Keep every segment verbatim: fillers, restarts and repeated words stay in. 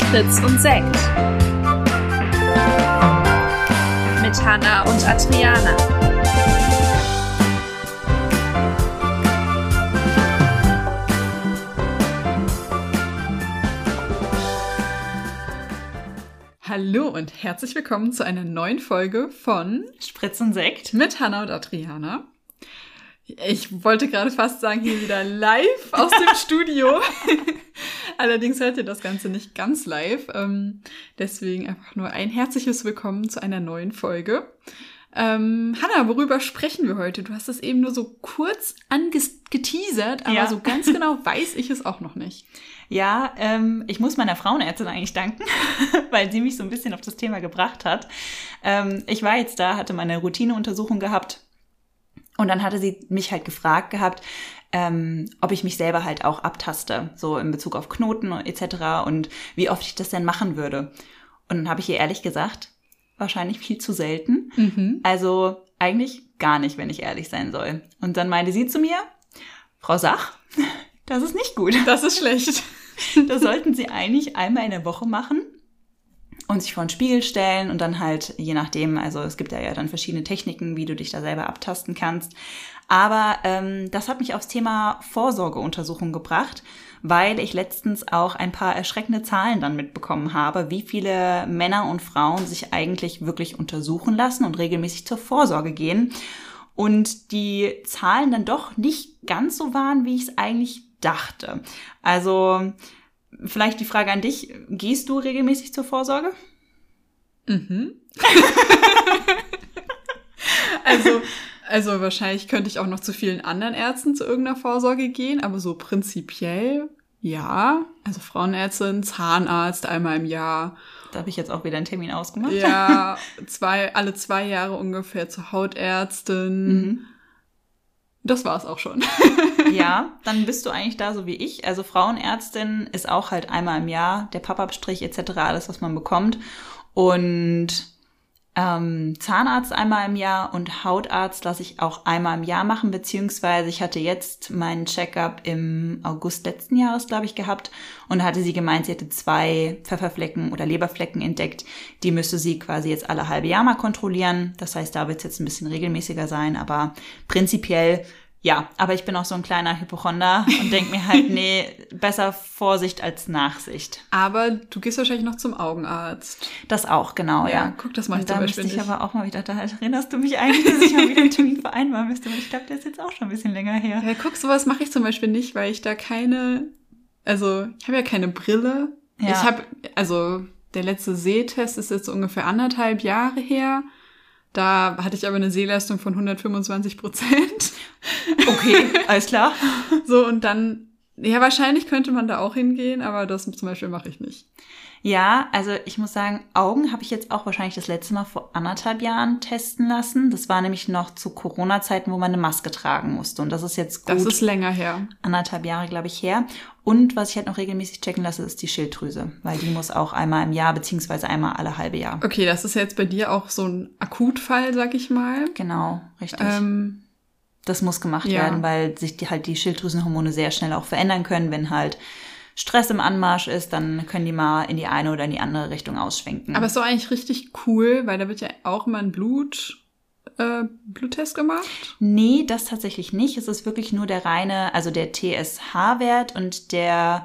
Fritz und Sekt mit Hannah und Adriana. Hallo und herzlich willkommen zu einer neuen Folge von Fritz und Sekt mit Hannah und Adriana. Ich wollte gerade fast sagen, hier wieder live aus dem Studio. Allerdings hört ihr das Ganze nicht ganz live. Ähm, deswegen einfach nur ein herzliches Willkommen zu einer neuen Folge. Ähm, Hannah, worüber sprechen wir heute? Du hast es eben nur so kurz angeteasert, aber ja. so ganz genau weiß ich es auch noch nicht. Ja, ähm, ich muss meiner Frauenärztin eigentlich danken, weil sie mich so ein bisschen auf das Thema gebracht hat. Ähm, ich war jetzt da, hatte meine Routineuntersuchung gehabt und dann hatte sie mich halt gefragt gehabt, ähm, ob ich mich selber halt auch abtaste, so in Bezug auf Knoten et cetera und wie oft ich das denn machen würde. Und dann habe ich ihr ehrlich gesagt, wahrscheinlich viel zu selten. Mhm. Also eigentlich gar nicht, wenn ich ehrlich sein soll. Und dann meinte sie zu mir, Frau Sach, das ist nicht gut. Das ist schlecht. Das sollten Sie eigentlich einmal in der Woche machen und sich vor den Spiegel stellen und dann halt, je nachdem, also es gibt ja, ja dann verschiedene Techniken, wie du dich da selber abtasten kannst. Aber ähm, das hat mich aufs Thema Vorsorgeuntersuchung gebracht, weil ich letztens auch ein paar erschreckende Zahlen dann mitbekommen habe, wie viele Männer und Frauen sich eigentlich wirklich untersuchen lassen und regelmäßig zur Vorsorge gehen. Und die Zahlen dann doch nicht ganz so waren, wie ich es eigentlich dachte. Also vielleicht die Frage an dich, gehst du regelmäßig zur Vorsorge? Mhm. also, also wahrscheinlich könnte ich auch noch zu vielen anderen Ärzten zu irgendeiner Vorsorge gehen, aber so prinzipiell ja. Also Frauenärztin, Zahnarzt einmal im Jahr. Da habe ich jetzt auch wieder einen Termin ausgemacht. Ja, zwei, alle zwei Jahre ungefähr zur Hautärztin. Mhm. Das war's auch schon. Ja, dann bist du eigentlich da so wie ich. Also Frauenärztin ist auch halt einmal im Jahr, der Pappabstrich et cetera, alles, was man bekommt. Und ähm, Zahnarzt einmal im Jahr und Hautarzt lasse ich auch einmal im Jahr machen, beziehungsweise ich hatte jetzt meinen Check-up im August letzten Jahres, glaube ich, gehabt und hatte sie gemeint, sie hätte zwei Pfefferflecken oder Leberflecken entdeckt. Die müsste sie quasi jetzt alle halbe Jahr mal kontrollieren. Das heißt, da wird es jetzt ein bisschen regelmäßiger sein, aber prinzipiell ja, aber ich bin auch so ein kleiner Hypochonder und denke mir halt, nee, besser Vorsicht als Nachsicht. Aber du gehst wahrscheinlich noch zum Augenarzt. Das auch, genau, ja. Ja, guck, das mache ich zum Beispiel nicht. Da müsste ich aber auch mal wieder, da erinnerst du mich eigentlich, dass ich mal wieder einen Termin vereinbaren müsste, weil ich glaube, der ist jetzt auch schon ein bisschen länger her. Ja, guck, sowas mache ich zum Beispiel nicht, weil ich da keine, also ich habe ja keine Brille. Ja. Ich habe, also der letzte Sehtest ist jetzt ungefähr anderthalb Jahre her. Da hatte ich aber eine Sehleistung von hundertfünfundzwanzig Prozent. Okay, alles klar. So, und dann, ja, wahrscheinlich könnte man da auch hingehen, aber das zum Beispiel mache ich nicht. Ja, also ich muss sagen, Augen habe ich jetzt auch wahrscheinlich das letzte Mal vor anderthalb Jahren testen lassen. Das war nämlich noch zu Corona-Zeiten, wo man eine Maske tragen musste. Und das ist jetzt gut. Das ist länger her. Anderthalb Jahre, glaube ich, her. Und was ich halt noch regelmäßig checken lasse, ist die Schilddrüse. Weil die muss auch einmal im Jahr, beziehungsweise einmal alle halbe Jahr. Okay, das ist jetzt bei dir auch so ein Akutfall, sag ich mal. Genau, richtig. Ähm, das muss gemacht ja. werden, weil sich die, halt die Schilddrüsenhormone sehr schnell auch verändern können, wenn halt Stress im Anmarsch ist, dann können die mal in die eine oder in die andere Richtung ausschwenken. Aber es ist doch eigentlich richtig cool, weil da wird ja auch immer ein Blut, äh, Bluttest gemacht. Nee, das tatsächlich nicht. Es ist wirklich nur der reine, also der T S H-Wert und der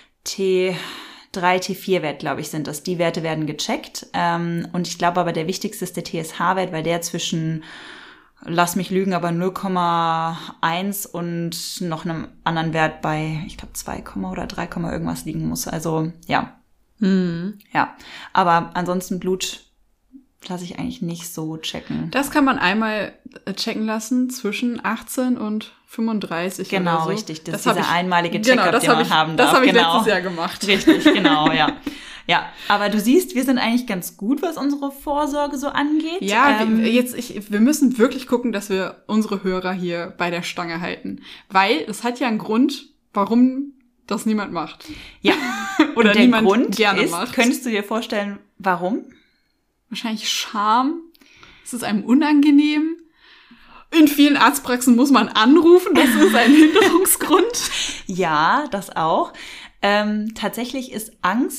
T drei, T vier Wert, glaube ich, sind das. Die Werte werden gecheckt. Ähm, und ich glaube aber, der wichtigste ist der T S H-Wert, weil der zwischen, lass mich lügen, aber null Komma eins und noch einem anderen Wert bei, ich glaube, zwei oder drei, irgendwas liegen muss. Also, ja. Hm. Ja. Aber ansonsten Blut lasse ich eigentlich nicht so checken. Das kann man einmal checken lassen zwischen achtzehn und fünfunddreißig genau, oder so. Richtig. Das, das ist dieser ich, einmalige Check-up, genau, den man ich, haben darf. Das habe ich genau. letztes Jahr gemacht. Richtig, genau, ja. Ja, aber du siehst, wir sind eigentlich ganz gut, was unsere Vorsorge so angeht. Ja, ähm, wir, jetzt ich, wir müssen wirklich gucken, dass wir unsere Hörer hier bei der Stange halten. Weil es hat ja einen Grund, warum das niemand macht. Ja, oder der niemand Grund gerne ist, macht. Könntest du dir vorstellen, warum? Wahrscheinlich Scham. Es ist einem unangenehm. In vielen Arztpraxen muss man anrufen, das ist ein Hinderungsgrund. Ja, das auch. Ähm, tatsächlich ist Angst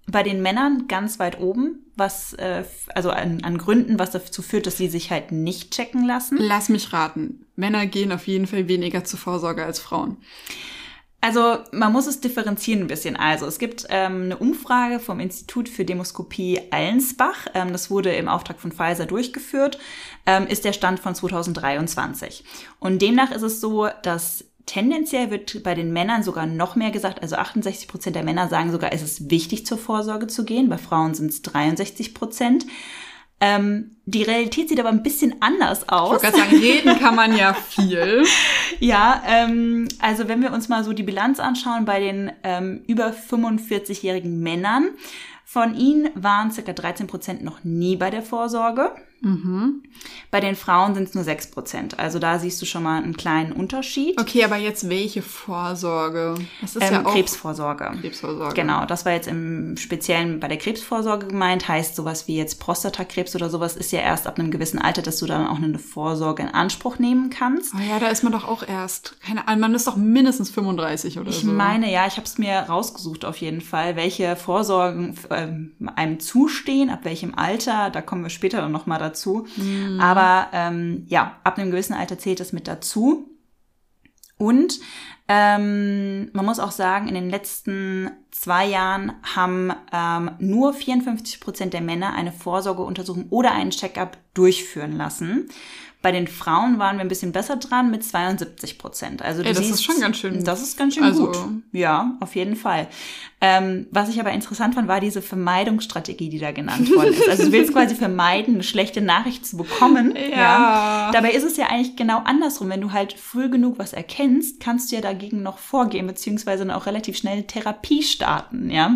bei den Männern ganz weit oben, was äh, also an, an Gründen, was dazu führt, dass sie sich halt nicht checken lassen. Lass mich raten. Männer gehen auf jeden Fall weniger zur Vorsorge als Frauen. Also man muss es differenzieren ein bisschen. Also es gibt ähm, eine Umfrage vom Institut für Demoskopie Allensbach. Ähm, das wurde im Auftrag von Pfizer durchgeführt. Ähm, ist der Stand von zwanzig dreiundzwanzig. Und demnach ist es so, dass tendenziell wird bei den Männern sogar noch mehr gesagt. Also achtundsechzig Prozent der Männer sagen sogar, es ist wichtig, zur Vorsorge zu gehen. Bei Frauen sind es dreiundsechzig Prozent. Ähm, die Realität sieht aber ein bisschen anders aus. Ich wollte gerade sagen, reden kann man ja viel. Ja, ähm, also wenn wir uns mal so die Bilanz anschauen bei den ähm, über fünfundvierzigjährigen Männern, von ihnen waren ca. dreizehn Prozent noch nie bei der Vorsorge. Mhm. Bei den Frauen sind es nur sechs Prozent. Also da siehst du schon mal einen kleinen Unterschied. Okay, aber jetzt welche Vorsorge? Das ist ähm, ja auch Krebsvorsorge. Krebsvorsorge. Genau, das war jetzt im Speziellen bei der Krebsvorsorge gemeint. Heißt sowas wie jetzt Prostatakrebs oder sowas ist ja erst ab einem gewissen Alter, dass du dann auch eine Vorsorge in Anspruch nehmen kannst. Oh ja, da ist man doch auch erst, keine Ahnung, man ist doch mindestens fünfunddreißig oder Ich so. Ich meine, ja, ich habe es mir rausgesucht auf jeden Fall, welche Vorsorgen ähm, einem zustehen, ab welchem Alter, da kommen wir später dann nochmal dazu. Mhm. Aber ähm, ja, ab einem gewissen Alter zählt es mit dazu. Und ähm, man muss auch sagen, in den letzten zwei Jahren haben ähm, nur vierundfünfzig Prozent der Männer eine Vorsorgeuntersuchung oder einen Check-up durchführen lassen. Bei den Frauen waren wir ein bisschen besser dran mit zweiundsiebzig Prozent. Also du Ey, das siehst, ist schon ganz schön. Das ist ganz schön also, gut. Ja, auf jeden Fall. Ähm, was ich aber interessant fand, war diese Vermeidungsstrategie, die da genannt worden ist. Also du willst quasi vermeiden, eine schlechte Nachricht zu bekommen. Ja. ja. Dabei ist es ja eigentlich genau andersrum. Wenn du halt früh genug was erkennst, kannst du ja dagegen noch vorgehen, beziehungsweise dann auch relativ schnell Therapie starten, ja.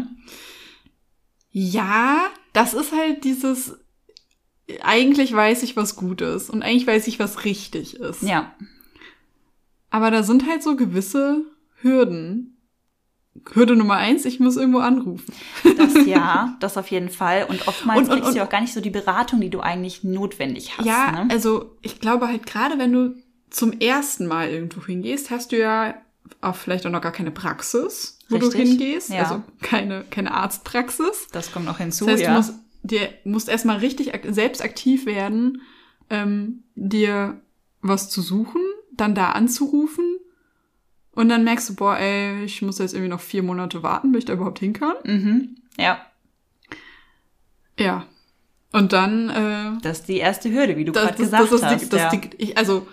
Ja, das ist halt dieses... Eigentlich weiß ich, was gut ist. Und eigentlich weiß ich, was richtig ist. Ja. Aber da sind halt so gewisse Hürden. Hürde Nummer eins, ich muss irgendwo anrufen. Das ja, das auf jeden Fall. Und oftmals und, und, kriegst du und, ja auch gar nicht so die Beratung, die du eigentlich notwendig hast. Ja, ne? also ich glaube halt gerade, wenn du zum ersten Mal irgendwo hingehst, hast du ja auch vielleicht auch noch gar keine Praxis, wo Richtig. du hingehst. Ja. Also keine, keine Arztpraxis. Das kommt noch hinzu, Das heißt, ja. du musst, dir, musst erstmal richtig ak- selbst aktiv werden, ähm, dir was zu suchen, dann da anzurufen und dann merkst du, boah, ey, ich muss jetzt irgendwie noch vier Monate warten, bis ich da überhaupt hin kann. Mhm. Ja. Ja. Und dann, äh, Das ist die erste Hürde, wie du das, gerade das, gesagt das, das, hast. die, das ja. die, ich, also,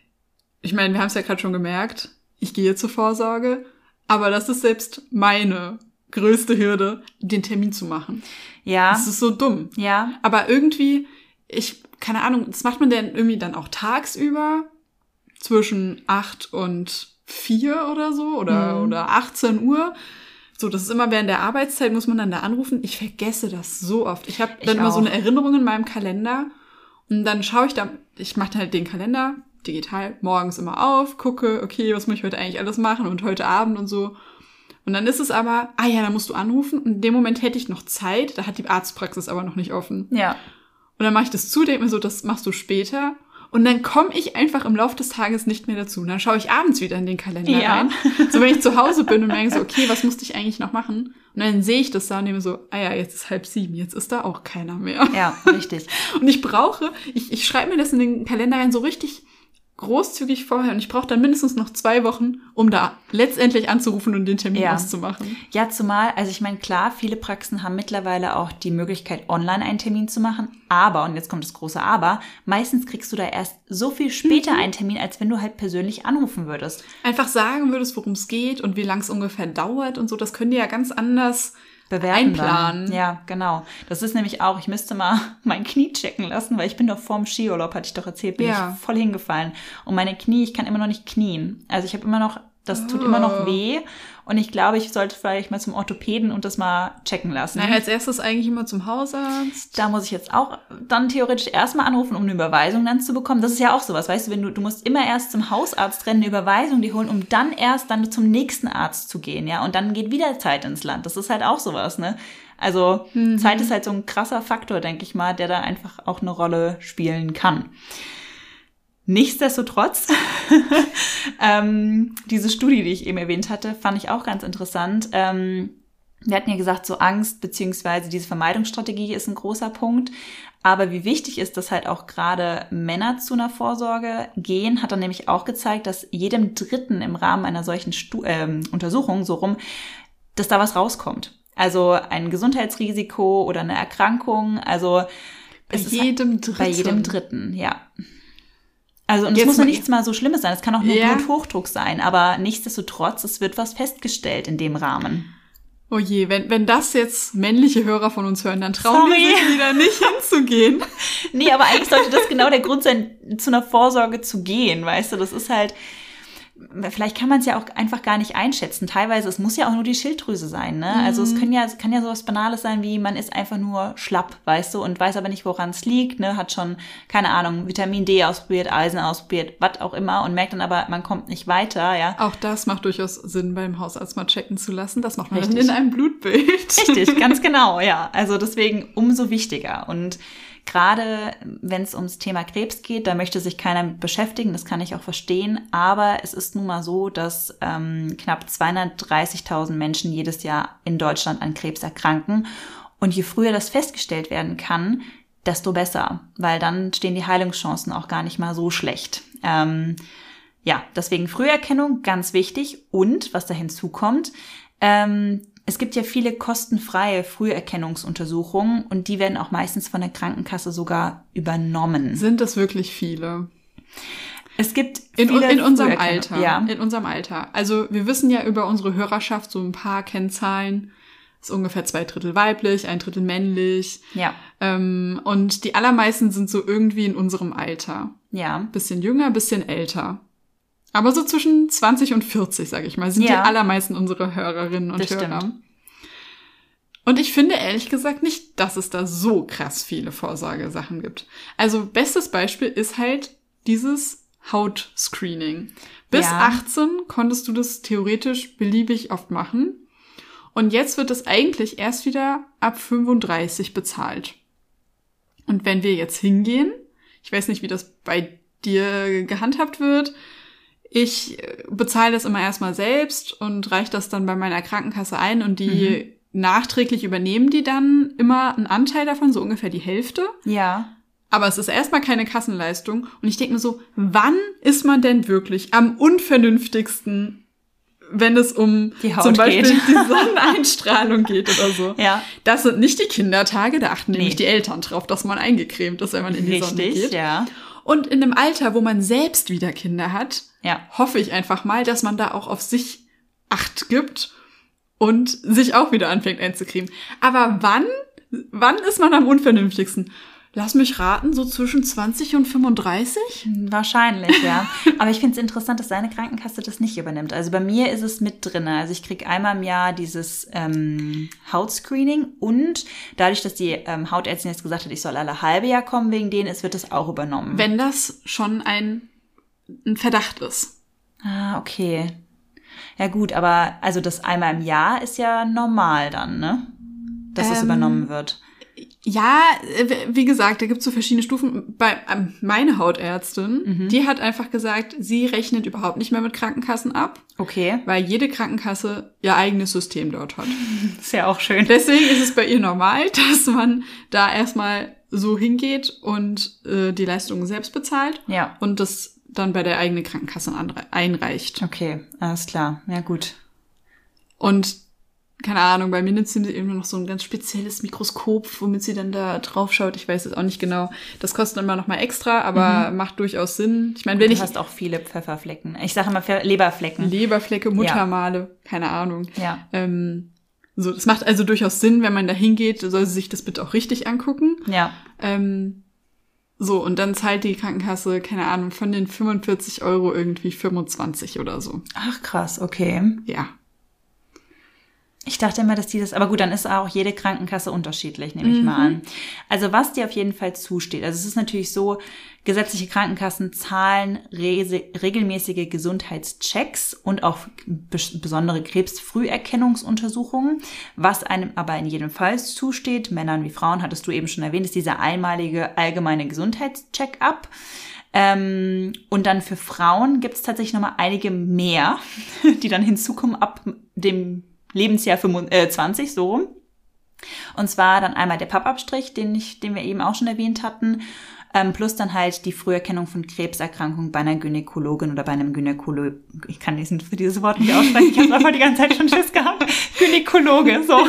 ich meine, wir haben es ja gerade schon gemerkt, ich gehe zur Vorsorge, aber das ist selbst meine größte Hürde, den Termin zu machen. ja. Das ist so dumm. Ja. Aber irgendwie, ich, keine Ahnung, das macht man denn irgendwie dann auch tagsüber zwischen acht und vier oder so oder, Mhm. oder achtzehn Uhr. So, das ist immer während der Arbeitszeit, muss man dann da anrufen. Ich vergesse das so oft. Ich habe Ich dann immer so auch. eine Erinnerung in meinem Kalender und dann schaue ich da, ich mache halt den Kalender digital morgens immer auf, gucke, okay, was muss ich heute eigentlich alles machen und heute Abend und so. Und dann ist es aber, ah ja, da musst du anrufen. Und in dem Moment hätte ich noch Zeit, da hat die Arztpraxis aber noch nicht offen. Ja. Und dann mache ich das zu, denke mir so, das machst du später. Und dann komme ich einfach im Laufe des Tages nicht mehr dazu. Und dann schaue ich abends wieder in den Kalender Ja. rein. So, wenn ich zu Hause bin und merke so, okay, was musste ich eigentlich noch machen? Und dann sehe ich das da und nehme so, ah ja, jetzt ist halb sieben, jetzt ist da auch keiner mehr. Ja, richtig. Und ich brauche, ich, ich schreibe mir das in den Kalender rein so richtig großzügig vorher. Und ich brauche dann mindestens noch zwei Wochen, um da letztendlich anzurufen und den Termin Ja. auszumachen. Ja, zumal, also ich meine, klar, viele Praxen haben mittlerweile auch die Möglichkeit, online einen Termin zu machen. Aber, und jetzt kommt das große Aber, meistens kriegst du da erst so viel später einen Termin, als wenn du halt persönlich anrufen würdest. Einfach sagen würdest, worum es geht und wie lang es ungefähr dauert und so, das können die ja ganz anders Bewerten einplanen. Dann. Ja, genau. Das ist nämlich auch, ich müsste mal mein Knie checken lassen, weil ich bin doch vorm Skiurlaub, hatte ich doch erzählt, bin Ja. ich voll hingefallen. Und meine Knie, ich kann immer noch nicht knien. Also ich habe immer noch, das tut immer noch weh. Und ich glaube, ich sollte vielleicht mal zum Orthopäden und das mal checken lassen. Naja, als erstes eigentlich immer zum Hausarzt. Da muss ich jetzt auch dann theoretisch erstmal anrufen, um eine Überweisung dann zu bekommen. Das ist ja auch sowas, weißt du, wenn du, du musst immer erst zum Hausarzt rennen, eine Überweisung die holen, um dann erst dann zum nächsten Arzt zu gehen, ja. Und dann geht wieder Zeit ins Land. Das ist halt auch sowas, ne? Also Mhm. Zeit ist halt so ein krasser Faktor, denke ich mal, der da einfach auch eine Rolle spielen kann. Nichtsdestotrotz, ähm, diese Studie, die ich eben erwähnt hatte, fand ich auch ganz interessant. Ähm, Wir hatten ja gesagt, so Angst beziehungsweise diese Vermeidungsstrategie ist ein großer Punkt. Aber wie wichtig ist, dass halt auch gerade Männer zu einer Vorsorge gehen, hat er nämlich auch gezeigt, dass jedem Dritten im Rahmen einer solchen Stu- äh, Untersuchung so rum, dass da was rauskommt. Also ein Gesundheitsrisiko oder eine Erkrankung. Also bei es jedem halt, Dritten. Bei jedem Dritten, ja. Also und es Jetzt muss ja mal- nichts mal so Schlimmes sein. Es kann auch nur Ja. Bluthochdruck sein. Aber nichtsdestotrotz, es wird was festgestellt in dem Rahmen. Oh je, wenn, wenn das jetzt männliche Hörer von uns hören, dann trauen Sorry. die sich wieder nicht hinzugehen. Nee, aber eigentlich sollte das genau der Grund sein, zu einer Vorsorge zu gehen, weißt du? Das ist halt, vielleicht kann man es ja auch einfach gar nicht einschätzen. Teilweise, es muss ja auch nur die Schilddrüse sein, ne? Mhm. Also es können ja, es kann ja sowas Banales sein, wie man ist einfach nur schlapp, weißt du? Und weiß aber nicht, woran es liegt, ne? Hat schon, keine Ahnung, Vitamin D ausprobiert, Eisen ausprobiert, was auch immer und merkt dann aber, man kommt nicht weiter, ja? Auch das macht durchaus Sinn, beim Hausarzt mal checken zu lassen. Das macht man dann Richtig. in einem Blutbild. Richtig, ganz genau, ja. Also deswegen umso wichtiger. Und gerade wenn es ums Thema Krebs geht, da möchte sich keiner mit beschäftigen, das kann ich auch verstehen. Aber es ist nun mal so, dass ähm, knapp zweihundertdreißigtausend Menschen jedes Jahr in Deutschland an Krebs erkranken. Und je früher das festgestellt werden kann, desto besser, weil dann stehen die Heilungschancen auch gar nicht mal so schlecht. Ähm, ja, deswegen Früherkennung, ganz wichtig. Und was da hinzukommt, ähm, es gibt ja viele kostenfreie Früherkennungsuntersuchungen und die werden auch meistens von der Krankenkasse sogar übernommen. Sind das wirklich viele? Es gibt In, viele in unserem Früherkennung- Alter. Ja. In unserem Alter. Also wir wissen ja über unsere Hörerschaft so ein paar Kennzahlen. Ist ungefähr zwei Drittel weiblich, ein Drittel männlich. Ja. Ähm, und die allermeisten sind so irgendwie in unserem Alter. Ja. Bisschen jünger, bisschen älter. Aber so zwischen zwanzig und vierzig, sage ich mal, sind Ja. die allermeisten unsere Hörerinnen und Das Hörer. stimmt. Und ich finde ehrlich gesagt nicht, dass es da so krass viele Vorsorgesachen gibt. Also bestes Beispiel ist halt dieses Hautscreening. Bis Ja. achtzehn konntest du das theoretisch beliebig oft machen. Und jetzt wird es eigentlich erst wieder ab fünfunddreißig bezahlt. Und wenn wir jetzt hingehen, ich weiß nicht, wie das bei dir gehandhabt wird, ich bezahle das immer erstmal selbst und reiche das dann bei meiner Krankenkasse ein und die mhm. nachträglich übernehmen die dann immer einen Anteil davon, so ungefähr die Hälfte. Ja. Aber es ist erstmal keine Kassenleistung und ich denke mir so, wann ist man denn wirklich am unvernünftigsten, wenn es um Die Haut zum Beispiel geht. die Sonneneinstrahlung geht oder so? Ja. Das sind nicht die Kindertage, da achten Nee. nämlich die Eltern drauf, dass man eingecremt ist, wenn man in die Sonne Richtig, geht. ja. Und in einem Alter, wo man selbst wieder Kinder hat, Ja. hoffe ich einfach mal, dass man da auch auf sich Acht gibt und sich auch wieder anfängt einzucremen. Aber wann, wann ist man am unvernünftigsten? Lass mich raten, so zwischen zwanzig und fünfunddreißig? Wahrscheinlich, ja. Aber ich finde es interessant, dass deine Krankenkasse das nicht übernimmt. Also bei mir ist es mit drinne. Also ich kriege einmal im Jahr dieses ähm, Hautscreening und dadurch, dass die ähm, Hautärztin jetzt gesagt hat, ich soll alle halbe Jahr kommen wegen denen, es wird das auch übernommen. Wenn das schon ein, ein Verdacht ist. Ah, okay. Ja gut, aber also das einmal im Jahr ist ja normal dann, ne? Dass es Ähm, übernommen wird. Ja, wie gesagt, da gibt's so verschiedene Stufen. Bei ähm, meine Hautärztin, Mhm. die hat einfach gesagt, sie rechnet überhaupt nicht mehr mit Krankenkassen ab, Okay. weil jede Krankenkasse ihr eigenes System dort hat. Ist ja auch schön. Deswegen ist es bei ihr normal, dass man da erstmal so hingeht und äh, die Leistungen selbst bezahlt Ja. und das dann bei der eigenen Krankenkasse anre- einreicht. Okay, alles klar. Ja gut. Und keine Ahnung, bei mir nimmt sie eben noch so ein ganz spezielles Mikroskop, womit sie dann da drauf schaut. Ich weiß es auch nicht genau. Das kostet immer noch mal extra, aber macht durchaus Sinn. Ich meine, wenn Du ich hast auch viele Pfefferflecken. Ich sage immer Pfe- Leberflecken. Leberflecke, Muttermale, keine Ahnung. Ja. Ähm, so, das macht also durchaus Sinn, wenn man da hingeht, soll sie sich das bitte auch richtig angucken. Ja. Ähm, so, und dann zahlt die Krankenkasse, keine Ahnung, von den fünfundvierzig Euro irgendwie fünfundzwanzig oder so. Ach krass, okay. Ja. Ich dachte immer, dass die das, aber gut, dann ist auch jede Krankenkasse unterschiedlich, nehme ich mal an. Also was dir auf jeden Fall zusteht, also es ist natürlich so, gesetzliche Krankenkassen zahlen re- regelmäßige Gesundheitschecks und auch bes- besondere Krebsfrüherkennungsuntersuchungen. Was einem aber in jedem Fall zusteht, Männern wie Frauen, hattest du eben schon erwähnt, ist dieser einmalige allgemeine Gesundheitscheck-up. Ähm, und dann für Frauen gibt es tatsächlich nochmal einige mehr, die dann hinzukommen ab dem Lebensjahr fünfundzwanzig, so rum. Und zwar dann einmal der Pappabstrich, den ich, den wir eben auch schon erwähnt hatten, ähm, plus dann halt die Früherkennung von Krebserkrankungen bei einer Gynäkologin oder bei einem Gynäkologe. Ich kann diesen, für dieses Wort nicht aussprechen, ich habe einfach die ganze Zeit schon Schiss gehabt. Gynäkologe, so.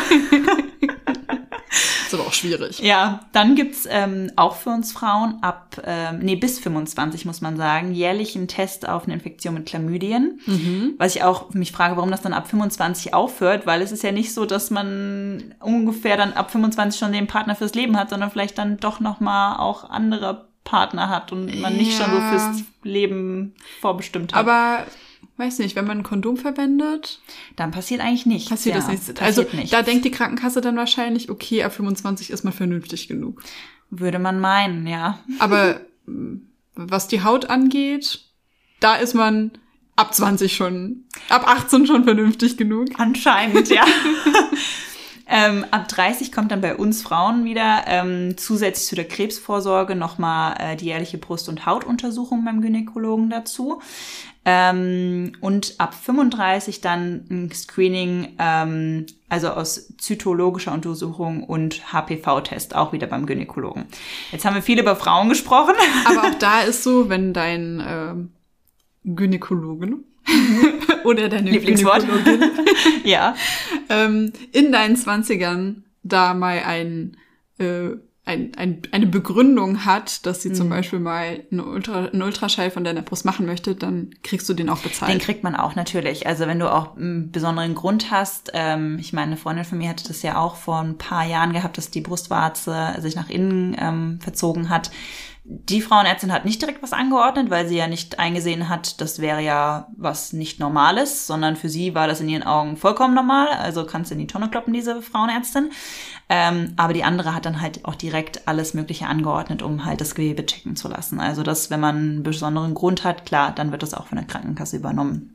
Ist aber auch schwierig. Ja, dann gibt's ähm, auch für uns Frauen ab, ähm, nee, bis fünfundzwanzig muss man sagen, jährlich einen Test auf eine Infektion mit Chlamydien. Mhm. Was ich auch mich frage, warum das dann ab fünfundzwanzig aufhört, weil es ist ja nicht so, dass man ungefähr dann ab fünfundzwanzig schon den Partner fürs Leben hat, sondern vielleicht dann doch nochmal auch andere Partner hat und man nicht ja. schon so fürs Leben vorbestimmt hat. Aber weiß nicht, wenn man ein Kondom verwendet, dann passiert eigentlich nichts. Passiert ja, das nichts. Passiert also nichts. Da denkt die Krankenkasse dann wahrscheinlich, okay, ab fünfundzwanzig ist man vernünftig genug. Würde man meinen, ja. Aber was die Haut angeht, da ist man ab zwanzig schon, ab achtzehn schon vernünftig genug. Anscheinend, ja. Ähm, ab dreißig kommt dann bei uns Frauen wieder ähm, zusätzlich zu der Krebsvorsorge nochmal äh, die jährliche Brust- und Hautuntersuchung beim Gynäkologen dazu. Ähm, und ab fünfunddreißig dann ein Screening, ähm, also aus zytologischer Untersuchung und H P V-Test, auch wieder beim Gynäkologen. Jetzt haben wir viel über Frauen gesprochen. Aber auch da ist so, wenn dein ähm, Gynäkologen oder deine Lieblingswort. Gynäkologin ja. ähm, in deinen Zwanzigern da mal ein, äh, ein, ein, eine Begründung hat, dass sie mhm. zum Beispiel mal eine Ultra, einen Ultraschall von deiner Brust machen möchte, dann kriegst du den auch bezahlt. Den kriegt man auch natürlich. Also wenn du auch einen besonderen Grund hast, ähm, ich meine, eine Freundin von mir hatte das ja auch vor ein paar Jahren gehabt, dass die Brustwarze sich nach innen ähm, verzogen hat. Die Frauenärztin hat nicht direkt was angeordnet, weil sie ja nicht eingesehen hat, das wäre ja was nicht Normales, sondern für sie war das in ihren Augen vollkommen normal. Also kannst du in die Tonne kloppen, diese Frauenärztin. Ähm, aber die andere hat dann halt auch direkt alles Mögliche angeordnet, um halt das Gewebe checken zu lassen. Also das, wenn man einen besonderen Grund hat, klar, dann wird das auch von der Krankenkasse übernommen.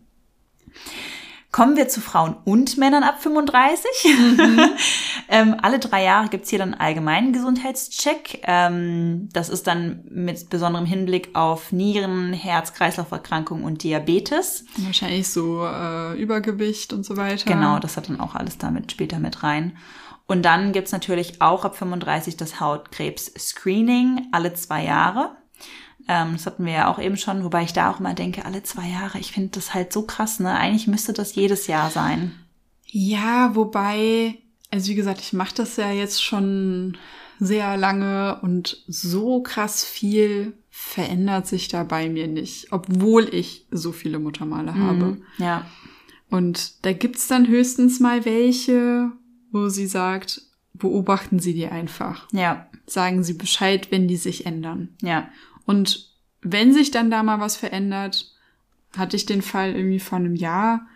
Kommen wir zu Frauen und Männern ab fünfunddreißig. Mhm. ähm, alle drei Jahre gibt's hier dann einen allgemeinen Gesundheitscheck. Ähm, das ist dann mit besonderem Hinblick auf Nieren, Herz-Kreislauf-Erkrankungen und Diabetes. Wahrscheinlich so äh, Übergewicht und so weiter. Genau, das hat dann auch alles damit später mit rein. Und dann gibt's natürlich auch ab fünfunddreißig das Hautkrebs-Screening alle zwei Jahre. Ähm, das hatten wir ja auch eben schon, wobei ich da auch immer denke, alle zwei Jahre, ich finde das halt so krass, ne? Eigentlich müsste das jedes Jahr sein. Ja, wobei, also wie gesagt, ich mache das ja jetzt schon sehr lange und so krass viel verändert sich da bei mir nicht, obwohl ich so viele Muttermale mhm, habe. Ja. Und da gibt's dann höchstens mal welche, wo sie sagt, beobachten Sie die einfach. Ja. Sagen Sie Bescheid, wenn die sich ändern. Ja. Und wenn sich dann da mal was verändert, hatte ich den Fall irgendwie vor einem Jahr,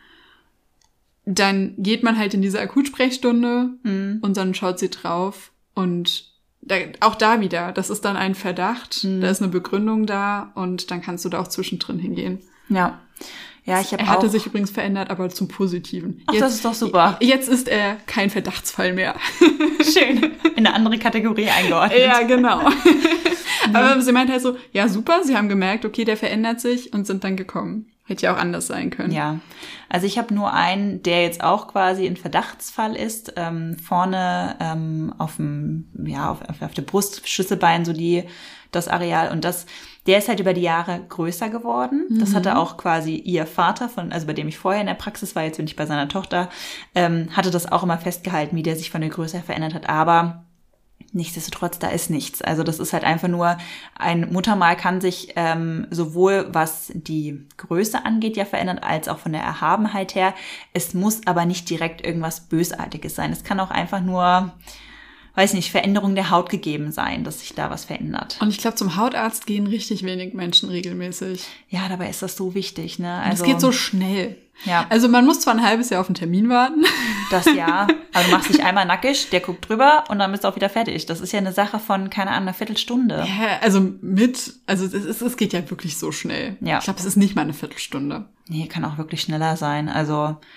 dann geht man halt in diese Akutsprechstunde mhm. und dann schaut sie drauf und da, auch da wieder, das ist dann ein Verdacht, mhm. da ist eine Begründung da und dann kannst du da auch zwischendrin hingehen. Ja. Ja, ich habe Er hatte auch sich übrigens verändert, aber zum Positiven. Ach, jetzt, das ist doch super. Jetzt ist er kein Verdachtsfall mehr. Schön. In eine andere Kategorie eingeordnet. Ja, genau. Aber sie meint halt so, ja super, sie haben gemerkt, okay, der verändert sich und sind dann gekommen. Hätte ja auch anders sein können. Ja, also ich habe nur einen, der jetzt auch quasi ein Verdachtsfall ist. Ähm, vorne ähm, auf dem, ja, auf, auf der Brust, Schlüsselbein, so die, das Areal. Und das, der ist halt über die Jahre größer geworden. Mhm. Das hatte auch quasi ihr Vater, von, also bei dem ich vorher in der Praxis war, jetzt bin ich bei seiner Tochter, ähm, hatte das auch immer festgehalten, wie der sich von der Größe her verändert hat. Aber nichtsdestotrotz, da ist nichts. Also das ist halt einfach nur, ein Muttermal kann sich ähm, sowohl was die Größe angeht ja verändern, als auch von der Erhabenheit her. Es muss aber nicht direkt irgendwas Bösartiges sein. Es kann auch einfach nur, weiß nicht, Veränderung der Haut gegeben sein, dass sich da was verändert. Und ich glaube, zum Hautarzt gehen richtig wenig Menschen regelmäßig. Ja, dabei ist das so wichtig, ne? Also, es geht so schnell. Ja. Also man muss zwar ein halbes Jahr auf einen Termin warten. Das ja, aber du machst dich einmal nackig, der guckt drüber und dann bist du auch wieder fertig. Das ist ja eine Sache von, keine Ahnung, einer Viertelstunde. Ja, also mit, also es, ist, es geht ja wirklich so schnell. Ja. Ich glaube, es ist nicht mal eine Viertelstunde. Nee, kann auch wirklich schneller sein. Also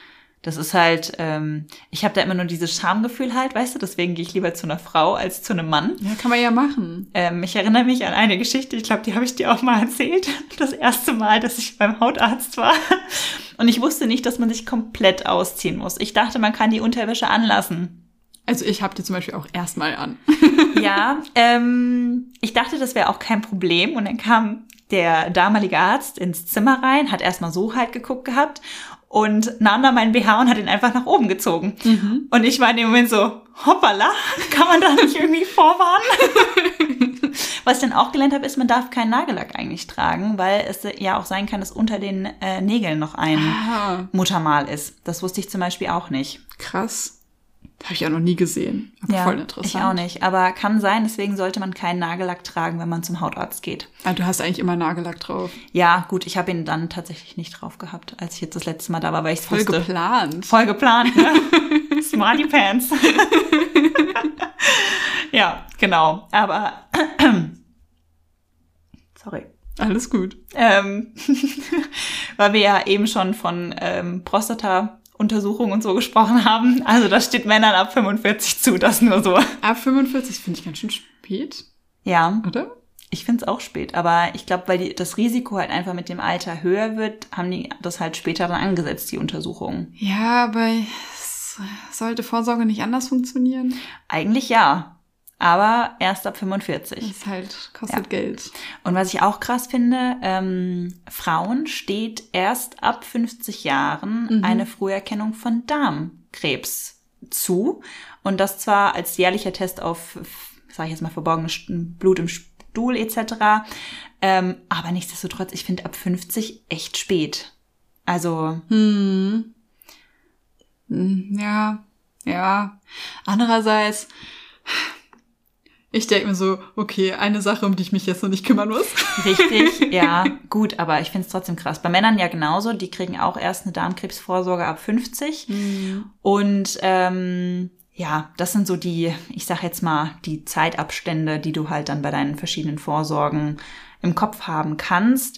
Das ist halt, ähm, ich habe da immer nur dieses Schamgefühl halt, weißt du, deswegen gehe ich lieber zu einer Frau als zu einem Mann. Ja, kann man ja machen. Ähm, ich erinnere mich an eine Geschichte, ich glaube, die habe ich dir auch mal erzählt. Das erste Mal, dass ich beim Hautarzt war. Und ich wusste nicht, dass man sich komplett ausziehen muss. Ich dachte, man kann die Unterwäsche anlassen. Also ich habe die zum Beispiel auch erstmal an. Ja, ähm, ich dachte, das wäre auch kein Problem. Und dann kam der damalige Arzt ins Zimmer rein, hat erstmal so halt geguckt gehabt und nahm dann meinen B H und hat ihn einfach nach oben gezogen. Mhm. Und ich war in dem Moment so, hoppala, kann man da nicht irgendwie vorwarnen? Was ich dann auch gelernt habe, ist, man darf keinen Nagellack eigentlich tragen, weil es ja auch sein kann, dass unter den äh, Nägeln noch ein Ah. Muttermal ist. Das wusste ich zum Beispiel auch nicht. Krass. Habe ich auch noch nie gesehen. Aber Ja, voll interessant. ich auch nicht. Aber kann sein, deswegen sollte man keinen Nagellack tragen, wenn man zum Hautarzt geht. Ah, du hast eigentlich immer Nagellack drauf. Ja, gut, ich habe ihn dann tatsächlich nicht drauf gehabt, als ich jetzt das letzte Mal da war, weil ich es Voll wusste. geplant. Voll geplant, ne? Smarty Pants. Ja, genau. Aber sorry. Alles gut. Ähm, weil wir ja eben schon von ähm, Prostata-Untersuchungen und so gesprochen haben. Also das steht Männern ab fünfundvierzig zu, das nur so. Ab fünfundvierzig finde ich ganz schön spät, Ja, oder? ich finde es auch spät. Aber ich glaube, weil die, das Risiko halt einfach mit dem Alter höher wird, haben die das halt später dann angesetzt, die Untersuchungen. Ja, aber es sollte Vorsorge nicht anders funktionieren? Eigentlich ja, aber erst ab fünfundvierzig. Das ist halt, kostet Ja. Geld. Und was ich auch krass finde, ähm, Frauen steht erst ab fünfzig Jahren Mhm. eine Früherkennung von Darmkrebs zu. Und das zwar als jährlicher Test auf, sage ich jetzt mal, verborgenes Blut im Stuhl et cetera. Ähm, aber nichtsdestotrotz, ich finde ab fünfzig echt spät. Also, Hm. Hm, Ja, ja. Andererseits, ich denke mir so, okay, eine Sache, um die ich mich jetzt noch nicht kümmern muss. richtig, ja, gut, aber ich finde es trotzdem krass. Bei Männern ja genauso, die kriegen auch erst eine Darmkrebsvorsorge ab fünfzig. Und ähm, ja, das sind so die, ich sag jetzt mal, die Zeitabstände, die du halt dann bei deinen verschiedenen Vorsorgen im Kopf haben kannst.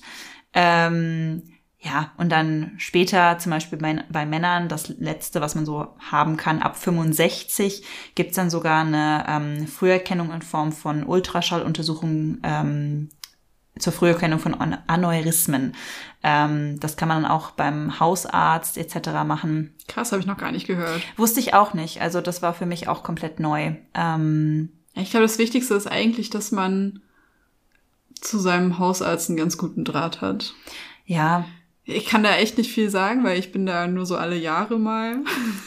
Ähm, ja, und dann später zum Beispiel bei, bei Männern, das Letzte, was man so haben kann, ab fünfundsechzig gibt's dann sogar eine ähm, Früherkennung in Form von Ultraschalluntersuchungen ähm, zur Früherkennung von An- Aneurysmen. Ähm, das kann man dann auch beim Hausarzt et cetera machen. Krass, habe ich noch gar nicht gehört. Wusste ich auch nicht. Also das war für mich auch komplett neu. Ähm, Ich glaube, das Wichtigste ist eigentlich, dass man zu seinem Hausarzt einen ganz guten Draht hat. ja, Ich kann da echt nicht viel sagen, weil ich bin da nur so alle Jahre mal.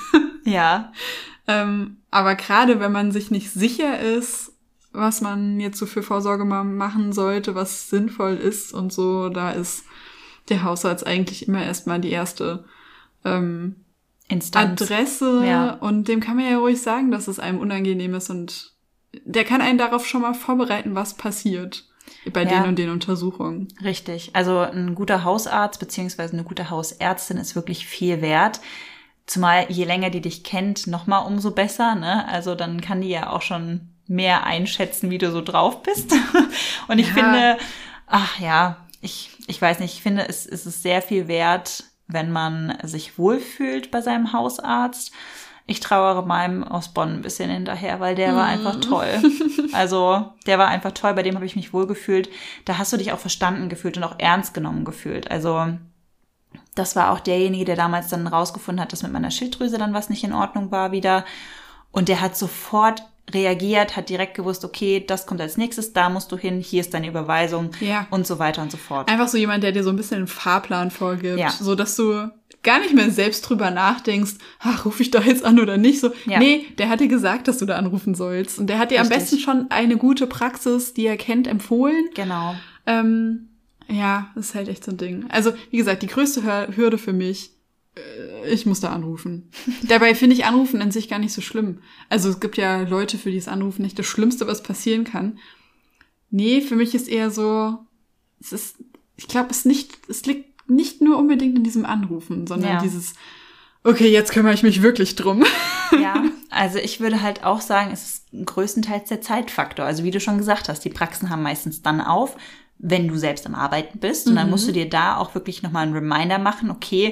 ja, ähm, aber gerade wenn man sich nicht sicher ist, was man jetzt so für Vorsorge mal machen sollte, was sinnvoll ist und so, da ist der Hausarzt eigentlich immer erstmal die erste ähm, Instanz. Adresse. Ja. Und dem kann man ja ruhig sagen, dass es einem unangenehm ist und der kann einen darauf schon mal vorbereiten, was passiert bei Ja. den und den Untersuchungen. Richtig. Also ein guter Hausarzt beziehungsweise eine gute Hausärztin ist wirklich viel wert. Zumal je länger die dich kennt, nochmal umso besser, ne? Also dann kann die ja auch schon mehr einschätzen, wie du so drauf bist. Und ich Ja. finde, ach ja, ich, ich weiß nicht, ich finde, es, es ist sehr viel wert, wenn man sich wohlfühlt bei seinem Hausarzt. Ich trauere meinem aus Bonn ein bisschen hinterher, weil der war einfach toll. Also der war einfach toll, bei dem habe ich mich wohlgefühlt. Da hast du dich auch verstanden gefühlt und auch ernst genommen gefühlt. Also das war auch derjenige, der damals dann rausgefunden hat, dass mit meiner Schilddrüse dann was nicht in Ordnung war wieder. Und der hat sofort reagiert, hat direkt gewusst, okay, das kommt als nächstes, da musst du hin, hier ist deine Überweisung Ja. und so weiter und so fort. Einfach so jemand, der dir so ein bisschen einen Fahrplan vorgibt, Ja. so dass du gar nicht mehr selbst drüber nachdenkst, ach, rufe ich da jetzt an oder nicht, so, Ja. nee, der hat dir gesagt, dass du da anrufen sollst und der hat dir am Richtig. besten schon eine gute Praxis, die er kennt, empfohlen. Genau. Ähm, ja, das ist halt echt so ein Ding. Also, wie gesagt, die größte Hür- Hürde für mich, äh, ich muss da anrufen. Dabei finde ich Anrufen an sich gar nicht so schlimm. Also, es gibt ja Leute, für die ist Anrufen nicht das Schlimmste, was passieren kann. Nee, für mich ist eher so, es ist, ich glaube, es nicht, es liegt nicht nur unbedingt in diesem Anrufen, sondern Ja. dieses, okay, jetzt kümmere ich mich wirklich drum. Ja, also ich würde halt auch sagen, es ist größtenteils der Zeitfaktor. Also wie du schon gesagt hast, die Praxen haben meistens dann auf, wenn du selbst am Arbeiten bist. Und dann Mhm. musst du dir da auch wirklich nochmal einen Reminder machen, okay,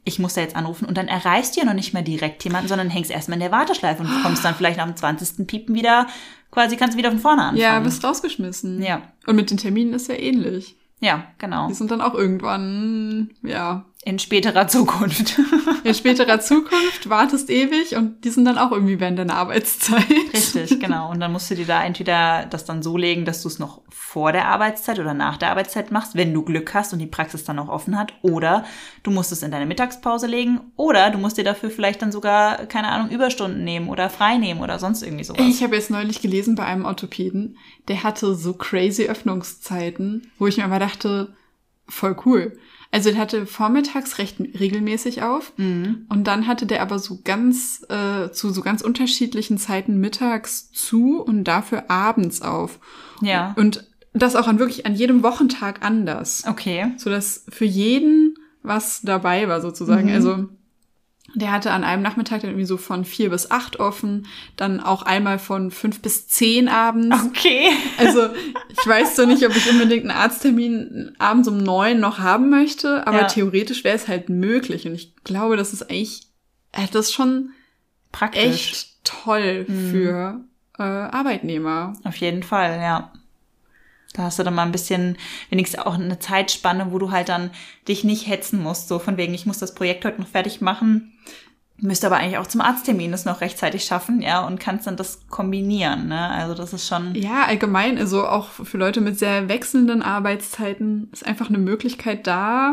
ich muss da jetzt anrufen und dann erreichst du ja noch nicht mal direkt jemanden, sondern hängst erstmal in der Warteschleife und kommst dann vielleicht nach dem zwanzigsten Piepen wieder, quasi kannst du wieder von vorne anfangen. Ja, bist rausgeschmissen. Ja. Und mit den Terminen ist ja ähnlich. Ja, genau. Die sind dann auch irgendwann, ja. In späterer Zukunft. In späterer Zukunft, wartest ewig und die sind dann auch irgendwie während deiner Arbeitszeit. Richtig, genau. Und dann musst du dir da entweder das dann so legen, dass du es noch vor der Arbeitszeit oder nach der Arbeitszeit machst, wenn du Glück hast und die Praxis dann auch offen hat. Oder du musst es in deine Mittagspause legen. Oder du musst dir dafür vielleicht dann sogar, keine Ahnung, Überstunden nehmen oder frei nehmen oder sonst irgendwie sowas. Ich habe jetzt neulich gelesen bei einem Orthopäden, der hatte so crazy Öffnungszeiten, wo ich mir aber dachte, voll cool. Also der hatte vormittags recht regelmäßig auf Mhm. und dann hatte der aber so ganz äh, zu so ganz unterschiedlichen Zeiten mittags zu und dafür abends auf. Ja. Und das auch an wirklich an jedem Wochentag anders. Okay. So dass für jeden was dabei war sozusagen. Mhm. Also der hatte an einem Nachmittag dann irgendwie so von vier bis acht offen, dann auch einmal von fünf bis zehn abends. Okay. Also ich weiß so nicht, ob ich unbedingt einen Arzttermin abends um neun noch haben möchte, aber Ja. theoretisch wäre es halt möglich. Und ich glaube, das ist eigentlich, äh, das ist schon Praktisch. echt toll für äh, Arbeitnehmer. Auf jeden Fall, ja. Da hast du dann mal ein bisschen, wenigstens auch eine Zeitspanne, wo du halt dann dich nicht hetzen musst, so von wegen, ich muss das Projekt heute noch fertig machen, müsste aber eigentlich auch zum Arzttermin das noch rechtzeitig schaffen, ja, und kannst dann das kombinieren, ne, also das ist schon... Ja, allgemein, also auch für Leute mit sehr wechselnden Arbeitszeiten ist einfach eine Möglichkeit da,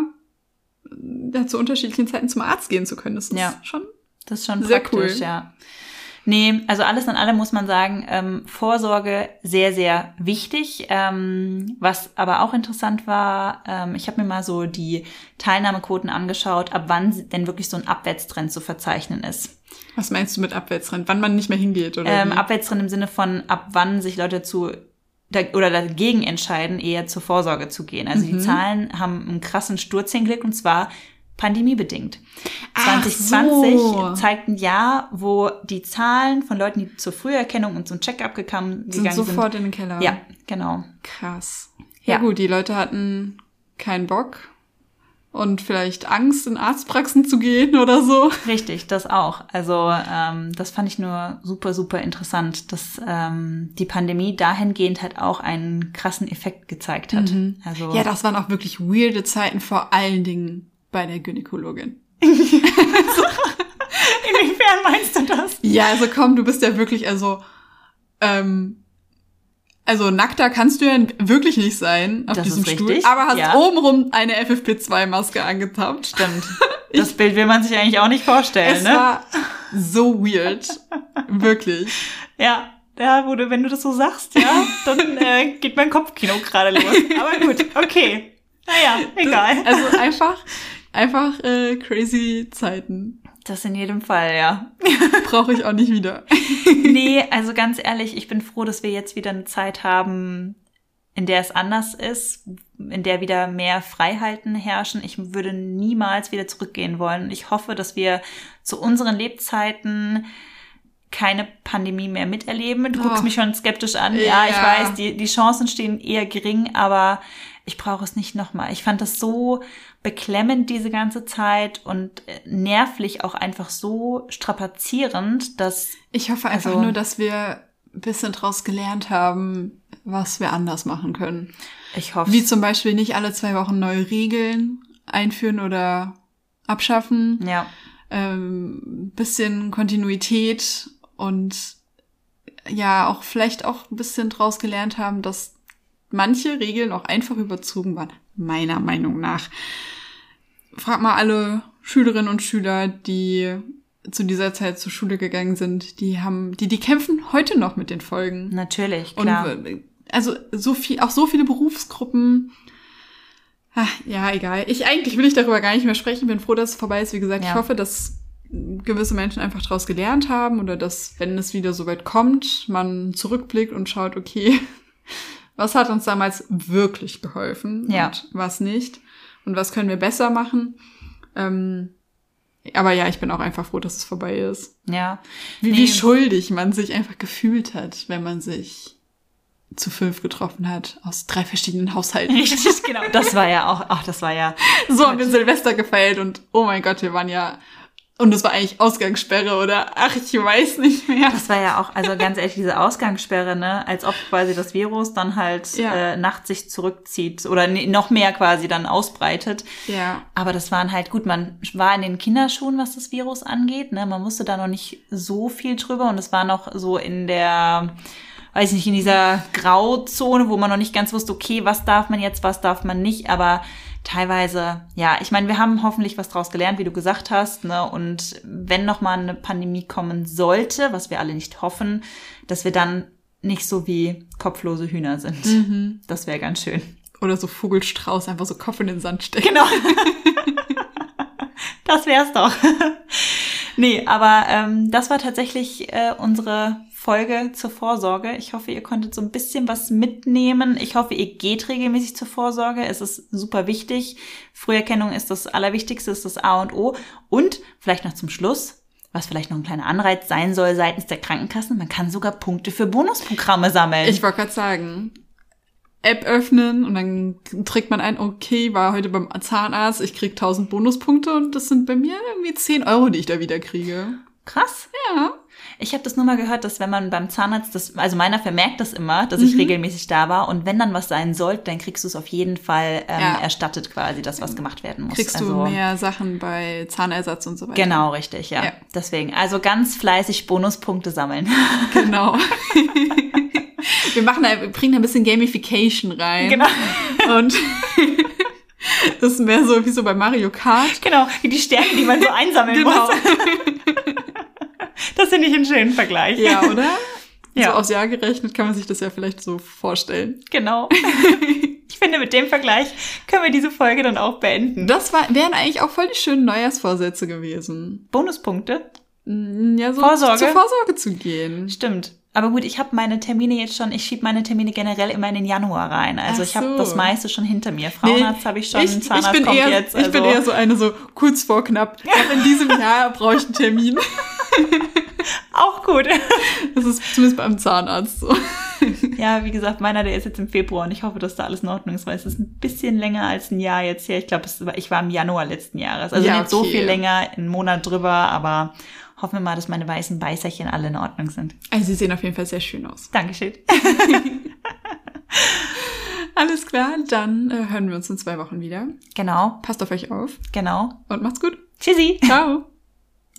ja, zu unterschiedlichen Zeiten zum Arzt gehen zu können. Das ist Ja. schon Das ist schon sehr praktisch, cool. ja. Nee, also alles in allem muss man sagen, ähm, Vorsorge sehr, sehr wichtig. Ähm, was aber auch interessant war, ähm, ich habe mir mal so die Teilnahmequoten angeschaut, ab wann denn wirklich so ein Abwärtstrend zu verzeichnen ist. Was meinst du mit Abwärtstrend? Wann man nicht mehr hingeht, oder Ähm, wie? Abwärtstrend im Sinne von, ab wann sich Leute zu da, oder dagegen entscheiden, eher zur Vorsorge zu gehen. Also Mhm. die Zahlen haben einen krassen Sturz hingelegt und zwar pandemiebedingt. Ach zwanzig zwanzig so. zeigt ein Jahr, wo die Zahlen von Leuten, die zur Früherkennung und zum Check-up gegangen sind gegangen sofort sind. in den Keller. Ja, genau. Krass. Ja. Ja. gut, die Leute hatten keinen Bock und vielleicht Angst, in Arztpraxen zu gehen oder so. Richtig, das auch. Also ähm, das fand ich nur super, super interessant, dass ähm, die Pandemie dahingehend halt auch einen krassen Effekt gezeigt hat. Mhm. Also Ja, das waren auch wirklich weirde Zeiten, vor allen Dingen bei der Gynäkologin. inwiefern meinst du das? Ja, also komm, du bist ja wirklich, also, ähm, also nackter kannst du ja wirklich nicht sein auf Das diesem ist Stuhl, richtig, aber hast ja. obenrum eine F F P zwei Maske angetappt. Stimmt. Das Bild will man sich eigentlich auch nicht vorstellen, Es ne? war so weird. Wirklich. Ja, ja, wo du, wenn du das so sagst, ja, dann äh, geht mein Kopfkino gerade los. Aber gut, okay. Naja, egal. Also einfach, einfach äh, crazy Zeiten. Das in jedem Fall, ja. Brauche ich auch nicht wieder. Nee, also ganz ehrlich, ich bin froh, dass wir jetzt wieder eine Zeit haben, in der es anders ist, in der wieder mehr Freiheiten herrschen. Ich würde niemals wieder zurückgehen wollen. Ich hoffe, dass wir zu unseren Lebzeiten keine Pandemie mehr miterleben. Du Oh. guckst mich schon skeptisch an. Ja, ich Ja. weiß, die, die Chancen stehen eher gering, aber ich brauche es nicht nochmal. Ich fand das so beklemmend diese ganze Zeit und äh, nervlich auch einfach so strapazierend, dass Ich hoffe einfach Also- nur, dass wir ein bisschen draus gelernt haben, was wir anders machen können. ich hoffe, Wie zum Beispiel nicht alle zwei Wochen neue Regeln einführen oder abschaffen. ja, Ähm, bisschen Kontinuität und ja, auch vielleicht auch ein bisschen draus gelernt haben, dass manche Regeln auch einfach überzogen waren, meiner Meinung nach. Frag mal alle Schülerinnen und Schüler, die zu dieser Zeit zur Schule gegangen sind, die haben, die, die kämpfen heute noch mit den Folgen. natürlich, Und klar. äh, also so viel, auch so viele Berufsgruppen. Ach, ja, egal. Ich eigentlich will ich darüber gar nicht mehr sprechen. Bin froh, dass es vorbei ist. Wie gesagt, Ja. ich hoffe, dass gewisse Menschen einfach daraus gelernt haben oder dass, wenn es wieder so weit kommt, man zurückblickt und schaut, okay, was hat uns damals wirklich geholfen Ja. und was nicht und was können wir besser machen. Ähm, aber ja, ich bin auch einfach froh, dass es vorbei ist. Ja, Wie, Nee. wie schuldig man sich einfach gefühlt hat, wenn man sich zu fünf getroffen hat, aus drei verschiedenen Haushalten. Richtig, genau. Das war ja auch, ach, das war ja... So haben wir Silvester gefeiert und oh mein Gott, wir waren ja... Und das war eigentlich Ausgangssperre oder ach, ich weiß nicht mehr. Das war ja auch, also ganz ehrlich, diese Ausgangssperre, ne, als ob quasi das Virus dann halt Ja. äh, nachts sich zurückzieht oder ne, noch mehr quasi dann ausbreitet. Ja. Aber das waren halt, gut, man war in den Kinderschuhen, was das Virus angeht, ne, man wusste da noch nicht so viel drüber und es war noch so in der, weiß nicht, in dieser Grauzone, wo man noch nicht ganz wusste, okay, was darf man jetzt, was darf man nicht, aber teilweise, ja, ich meine, wir haben hoffentlich was draus gelernt, wie du gesagt hast, ne? Und wenn nochmal eine Pandemie kommen sollte, was wir alle nicht hoffen, dass wir dann nicht so wie kopflose Hühner sind. Mhm. Das wäre ganz schön. Oder so Vogelstrauß, einfach so Kopf in den Sand stecken. Genau. Das wär's doch. Nee, aber ähm, das war tatsächlich äh, unsere Folge zur Vorsorge. Ich hoffe, ihr konntet so ein bisschen was mitnehmen. Ich hoffe, ihr geht regelmäßig zur Vorsorge. Es ist super wichtig. Früherkennung ist das Allerwichtigste, ist das A und O. Und vielleicht noch zum Schluss, was vielleicht noch ein kleiner Anreiz sein soll seitens der Krankenkassen, man kann sogar Punkte für Bonusprogramme sammeln. Ich wollte gerade sagen, App öffnen und dann trägt man ein, okay, war heute beim Zahnarzt, ich krieg tausend Bonuspunkte und das sind bei mir irgendwie zehn Euro, die ich da wieder kriege. Krass. Ja. Ich habe das nur mal gehört, dass wenn man beim Zahnarzt, das, also meiner vermerkt das immer, dass ich Mhm. regelmäßig da war und wenn dann was sein sollte, dann kriegst du es auf jeden Fall ähm, Ja. erstattet quasi, das was gemacht werden muss. Kriegst also, du mehr Sachen bei Zahnersatz und so weiter. Genau, richtig, ja. Ja. Deswegen, also ganz fleißig Bonuspunkte sammeln. Genau. Wir machen da, wir bringen da ein bisschen Gamification rein. Genau. Und das ist mehr so wie so bei Mario Kart. Genau, wie die Sterne, die man so einsammeln Genau. muss. Das finde ich einen schönen Vergleich. Ja, oder? Ja. So aufs Jahr gerechnet kann man sich das ja vielleicht so vorstellen. Genau. Ich finde, mit dem Vergleich können wir diese Folge dann auch beenden. Das war, wären eigentlich auch voll die schönen Neujahrsvorsätze gewesen. Bonuspunkte? Ja, so Vorsorge? zur Vorsorge zu gehen. Stimmt. Aber gut, ich habe meine Termine jetzt schon, ich schiebe meine Termine generell immer in den Januar rein. Also Ach ich habe so. das meiste schon hinter mir. Frauenarzt habe ich schon, ich, Zahnarzt ich bin kommt eher, jetzt. Also. Ich bin eher so eine so kurz vor knapp. Auch in diesem Jahr brauche ich einen Termin. Auch gut. Das ist zumindest beim Zahnarzt so. Ja, wie gesagt, meiner, der ist jetzt im Februar und ich hoffe, dass da alles in Ordnung ist, weil es ist ein bisschen länger als ein Jahr jetzt her. Ich glaube, ich war im Januar letzten Jahres. Also Ja, nicht so okay. viel länger, einen Monat drüber, aber hoffen wir mal, dass meine weißen Beißerchen alle in Ordnung sind. Also sie sehen auf jeden Fall sehr schön aus. Dankeschön. Alles klar, dann äh, hören wir uns in zwei Wochen wieder. Genau, Passt auf euch auf genau. und macht's gut. Tschüssi. Ciao.